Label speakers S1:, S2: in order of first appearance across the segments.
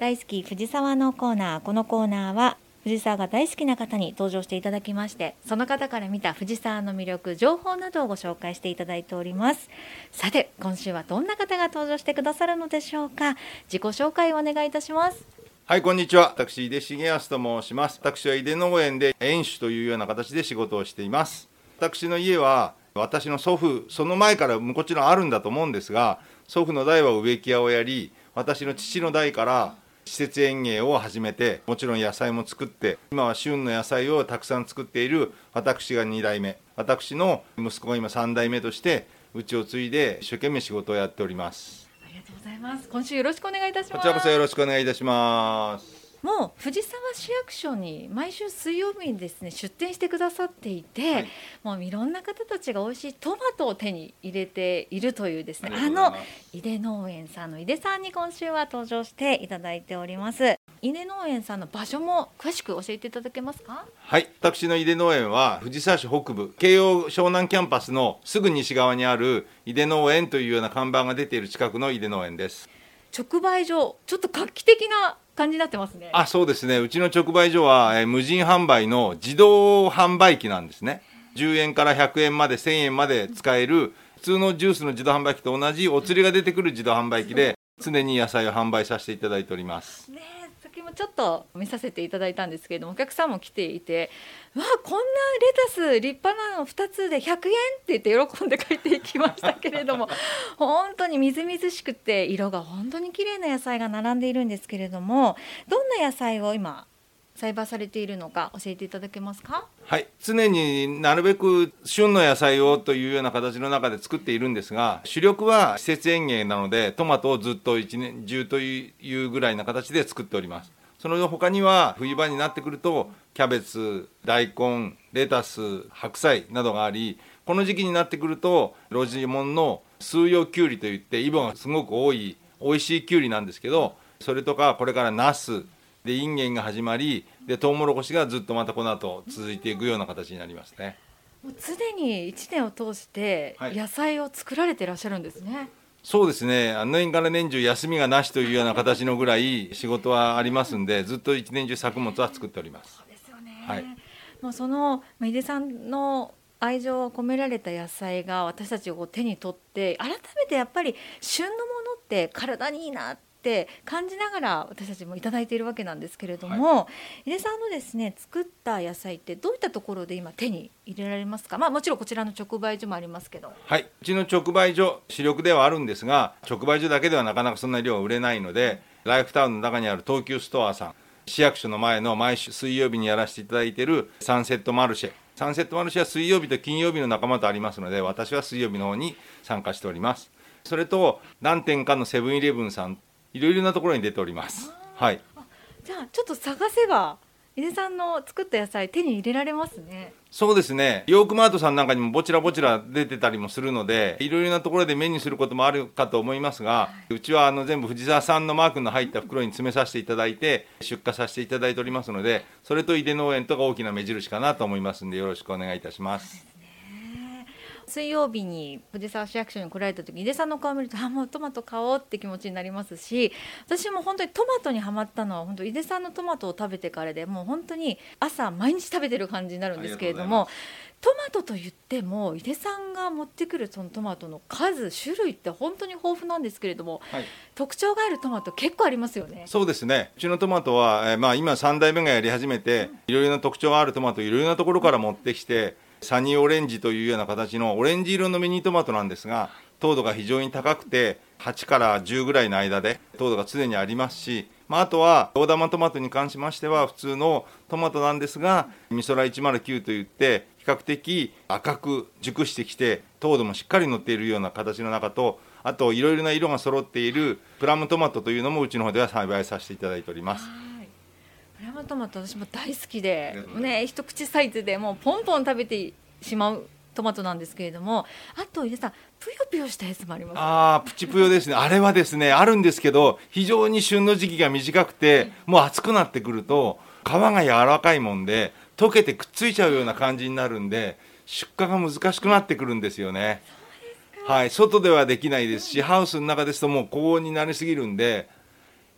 S1: 大好き藤沢のコーナー。このコーナーは藤沢が大好きな方に登場していただきまして、その方から見た藤沢の魅力、情報などをご紹介していただいております。さて、今週はどんな方が登場してくださるのでしょうか。自己紹介をお願いいたします。
S2: はい、こんにちは。私、井出重康と申します。私は井出農園で園主というような形で仕事をしています。私の家は私の祖父、その前からもちろんあるんだと思うんですが、祖父の代は植木屋をやり、私の父の代から施設園芸を始めて、もちろん野菜も作って、今は旬の野菜をたくさん作っている私が2代目、私の息子が今3代目としてうちを継いで一生懸命仕事をやっております。
S1: ありがとうございます。今週よろしくお願いいたします。
S2: こちらこそよろしくお願いいたします。
S1: もう藤沢市役所に毎週水曜日にですね出店してくださっていて、はい、もういろんな方たちが美味しいトマトを手に入れているというですね、井出農園さんの井出さんに今週は登場していただいております。井出農園さんの場所も詳しく教えていただけますか。
S2: はい、私の井出農園は藤沢市北部慶応湘南キャンパスのすぐ西側にある井出農園というような看板が出ている近くの井出農園です。
S1: 直売所、ちょっと画期的な感じになってますね。
S2: そうですね。うちの直売所は、無人販売の自動販売機なんですね。10円から100円まで1000円まで使える普通のジュースの自動販売機と同じお釣りが出てくる自動販売機で常に野菜を販売させていただいております。
S1: 先もちょっと見させていただいたんですけれども、お客さんも来ていて、わあ、こんなレタス立派なの2つで100円って言って喜んで帰っていきましたけれども本当にみずみずしくて色が本当に綺麗な野菜が並んでいるんですけれども、どんな野菜を今栽培されているのか教えていただけますか。
S2: はい、常になるべく旬の野菜をというような形の中で作っているんですが、主力は施設園芸なのでトマトをずっと一年中というぐらいな形で作っております。その他には冬場になってくるとキャベツ、大根、レタス、白菜などがあり、この時期になってくると露地もんの数葉きゅうりといってイボがすごく多い美味しいきゅうりなんですけど、それとかこれからナスでインゲンが始まりでトウモロコシがずっとまたこの後続いていくような形になりますね。
S1: もう常に1年を通して野菜を作られていらっしゃるんですね。はい、
S2: そうですね。年から年中休みがなしというような形のぐらい仕事はありますんで、ずっと一年中作物は作っております。
S1: そうですよね。
S2: はい、
S1: もうその井出さんの愛情を込められた野菜が私たちを手に取って改めてやっぱり旬のものって体にいいなって感じながら私たちもいただいているわけなんですけれども、井出さんのですね作った野菜ってどういったところで今手に入れられますか。もちろんこちらの直売所もありますけど。
S2: はい、うちの直売所主力ではあるんですが、直売所だけではなかなかそんな量は売れないので、ライフタウンの中にある東急ストアさん、市役所の前の毎週水曜日にやらせていただいているサンセットマルシェ、サンセットマルシェは水曜日と金曜日の仲間とありますので、私は水曜日の方に参加しております。それと何店かのセブンイレブンさん、いろいろなところに出ております。はい、
S1: じゃあちょっと探せば井出さんの作った野菜手に入れられますね。
S2: そうですね。ヨークマートさんなんかにもぼちらぼちら出てたりもするので、いろいろなところで目にすることもあるかと思いますが、うちは全部藤沢さんのマークの入った袋に詰めさせていただいて出荷させていただいておりますので、それと井出農園とが大きな目印かなと思いますので、よろしくお願いいたします。
S1: 水曜日に藤沢市役所に来られた時に井出さんの顔を見るともうトマト買おうって気持ちになりますし、私も本当にトマトにはまったのは本当井出さんのトマトを食べてからで、もう本当に朝毎日食べてる感じになるんですけれども、トマトといっても井出さんが持ってくるそのトマトの数種類って本当に豊富なんですけれども、特徴があるトマト結構ありますよね。
S2: そうですね。うちのトマトは、今3代目がやり始めて、いろいろな特徴があるトマトいろいろなところから持ってきて、サニーオレンジというような形のオレンジ色のミニトマトなんですが、糖度が非常に高くて8から10ぐらいの間で糖度が常にありますし、あとは大玉トマトに関しましては普通のトマトなんですが、ミソラ109といって比較的赤く熟してきて糖度もしっかり乗っているような形の中と、あといろいろな色が揃っているプラムトマトというのもうちの方では栽培させていただいております。
S1: プラムトマト私も大好きで、一口サイズでもうポンポン食べてしまうトマトなんですけれども、あと井出さんぷよぷよしたやつもあります。
S2: プチぷよですね。あれはですねあるんですけど、非常に旬の時期が短くて、もう暑くなってくると皮が柔らかいもんで溶けてくっついちゃうような感じになるんで、出荷が難しくなってくるんですよね。はい、外ではできないですし、ハウスの中ですともう高温になりすぎるんで、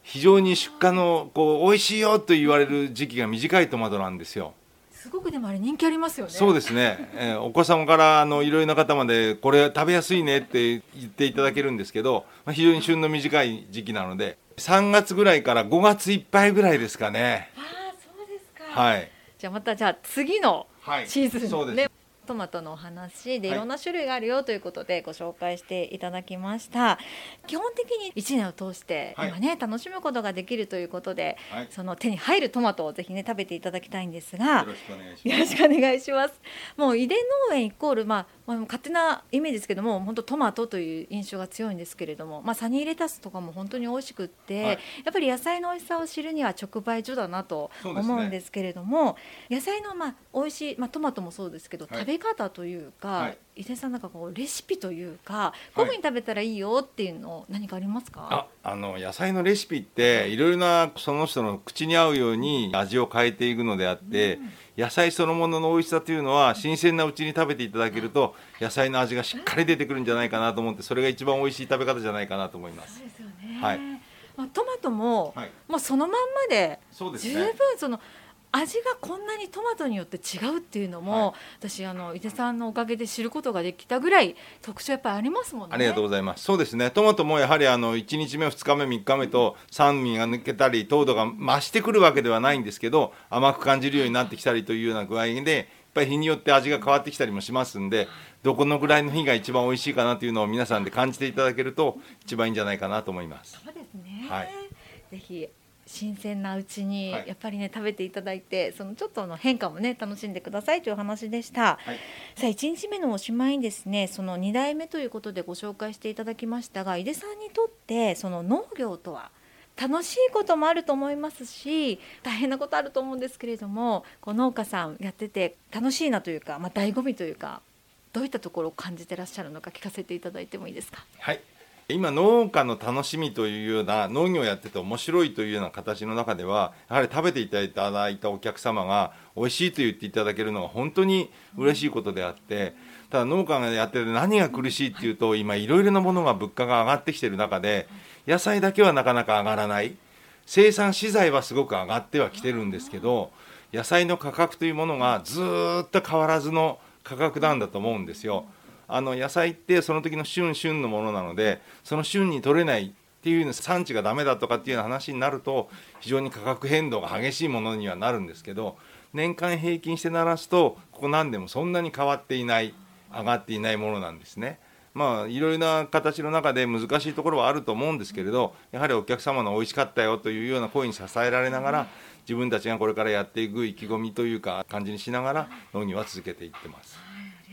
S2: 非常に出荷の美味しいよと言われる時期が短いトマトなんですよ。
S1: すごくでもあれ人気ありますよね。
S2: そうですね、お子様からいろいろな方までこれ食べやすいねって言っていただけるんですけど、非常に旬の短い時期なので3月ぐらいから5月いっぱいぐらいですかね。
S1: ああ、そうですか。
S2: はい。
S1: じゃあまた次のシーズン
S2: そう
S1: ね、
S2: です。
S1: トマトのお話で
S2: はい
S1: いろんな種類があるよということでご紹介していただきました。基本的に1年を通して今ね、楽しむことができるということで、その手に入るトマトをぜひね食べていただきたいんですが、
S2: よろしくお願いします。
S1: よろしくお願いします。もう井出農園イコール、勝手なイメージですけども、本当トマトという印象が強いんですけれども、サニーレタスとかも本当に美味しくって、やっぱり野菜の美味しさを知るには直売所だなと思うんですけれども、野菜の美味しい、トマトもそうですけど、食べ方というか、井出さんなんかレシピというか、こういうふうに食べたらいいよっていうの何かありますか？
S2: 野菜のレシピっていろいろなその人の口に合うように味を変えていくのであって、野菜そのものの美味しさというのは新鮮なうちに食べていただけると野菜の味がしっかり出てくるんじゃないかなと思って、それが一番美味しい食べ方じゃないかなと思います。
S1: そうですよね。
S2: はい。
S1: トマトも、もうそのまんまで十分その味がこんなにトマトによって違うっていうのも、私井出さんのおかげで知ることができたぐらい特徴やっぱりありますもんね。
S2: ありがとうございます。そうですね、トマトもやはり1日目2日目3日目と酸味が抜けたり糖度が増してくるわけではないんですけど、甘く感じるようになってきたりというような具合で、やっぱり日によって味が変わってきたりもしますんで、どこのぐらいの日が一番美味しいかなというのを皆さんで感じていただけると一番いいんじゃないかなと思います。
S1: そうですね、ぜひ新鮮なうちにやっぱりね、食べていただいて、そのちょっとの変化もね楽しんでくださいというお話でした。さあ1日目のおしまいにですね、その2代目ということでご紹介していただきましたが、井出さんにとってその農業とは楽しいこともあると思いますし、大変なことあると思うんですけれども、農家さんやってて楽しいなというか、醍醐味というか、どういったところを感じてらっしゃるのか聞かせていただいてもいいですか？
S2: はい。今農家の楽しみというような、農業をやってて面白いというような形の中では、やはり食べていただいたお客様が美味しいと言っていただけるのは本当に嬉しいことであって、ただ農家がやってて何が苦しいっていうと、今いろいろなものが物価が上がってきている中で、野菜だけはなかなか上がらない。生産資材はすごく上がってはきてるんですけど、野菜の価格というものがずっと変わらずの価格なんだと思うんですよ。野菜ってその時の旬のものなので、その旬に取れないっていう産地がダメだとかっていうような話になると、非常に価格変動が激しいものにはなるんですけど、年間平均してならすとここ何でもそんなに変わっていない、上がっていないものなんですね。いろいろな形の中で難しいところはあると思うんですけれど、やはりお客様の美味しかったよというような声に支えられながら、自分たちがこれからやっていく意気込みというか感じにしながら農業は続けていってます。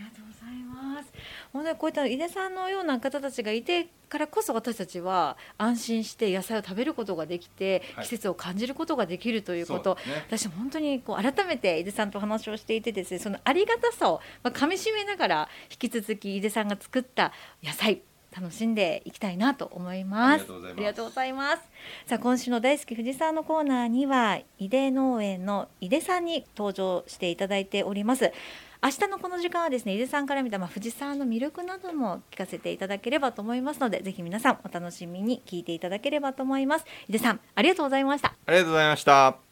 S1: 本当にこういった井出さんのような方たちがいてからこそ、私たちは安心して野菜を食べることができて、季節を感じることができるということ、私本当に改めて井出さんとお話をしていてですね、そのありがたさをかみしめながら、引き続き井出さんが作った野菜楽しんでいきたいなと思います。ありがとうございます。さあ今週の大好き富士山のコーナーには、井出農園の井出さんに登場していただいております。明日のこの時間はですね、井出さんから見た富士山の魅力なども聞かせていただければと思いますので、ぜひ皆さんお楽しみに聞いていただければと思います。井出さん、ありがとうございました。
S2: ありがとうございました。